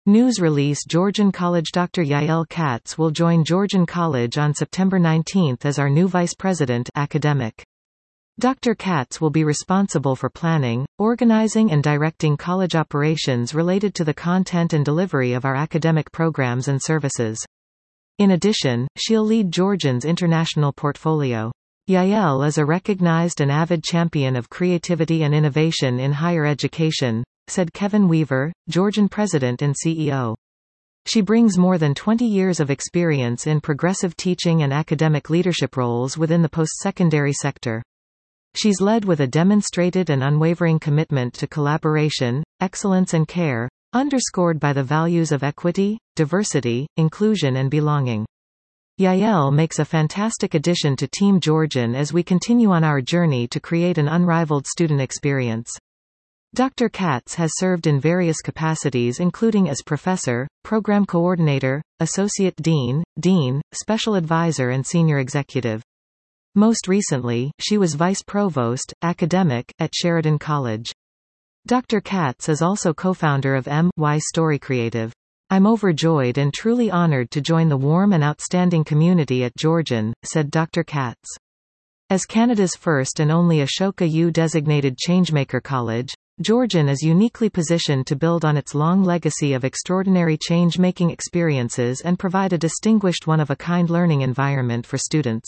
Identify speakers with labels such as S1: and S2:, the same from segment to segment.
S1: News release Georgian College Dr. Yael Katz will join Georgian College on September 19 as our new Vice President Academic. Dr. Katz will be responsible for planning, organizing and directing college operations related to the content and delivery of our academic programs and services. In addition, she'll lead Georgian's international portfolio. Yael is a recognized and avid champion of creativity and innovation in higher education, said Kevin Weaver, Georgian President and CEO. She brings more than 20 years of experience in progressive teaching and academic leadership roles within the post-secondary sector. She's led with a demonstrated and unwavering commitment to collaboration, excellence and care, underscored by the values of equity, diversity, inclusion and belonging. Yael makes a fantastic addition to Team Georgian as we continue on our journey to create an unrivaled student experience. Dr. Katz has served in various capacities including as professor, program coordinator, associate dean, dean, special advisor and senior executive. Most recently, she was vice provost, academic, at Sheridan College. Dr. Katz is also co-founder of M.Y. Story Creative. I'm overjoyed and truly honored to join the warm and outstanding community at Georgian, said Dr. Katz. As Canada's first and only Ashoka U-designated changemaker college, Georgian is uniquely positioned to build on its long legacy of extraordinary change-making experiences and provide a distinguished one-of-a-kind learning environment for students.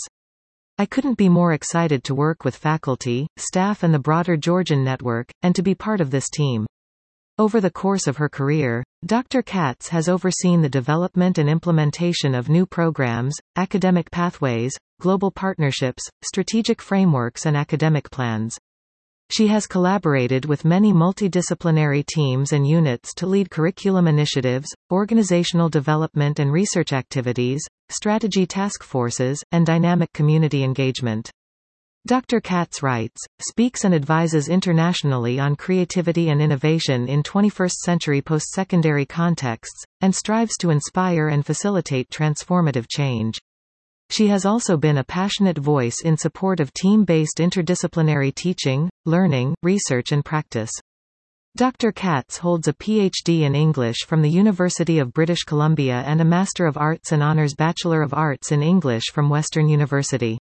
S1: I couldn't be more excited to work with faculty, staff and the broader Georgian network, and to be part of this team. Over the course of her career, Dr. Katz has overseen the development and implementation of new programs, academic pathways, global partnerships, strategic frameworks and academic plans. She has collaborated with many multidisciplinary teams and units to lead curriculum initiatives, organizational development and research activities, strategy task forces, and dynamic community engagement. Dr. Katz writes, speaks and advises internationally on creativity and innovation in 21st-century post-secondary contexts, and strives to inspire and facilitate transformative change. She has also been a passionate voice in support of team-based interdisciplinary teaching, learning, research and practice. Dr. Katz holds a Ph.D. in English from the University of British Columbia and a Master of Arts and Honours Bachelor of Arts in English from Western University.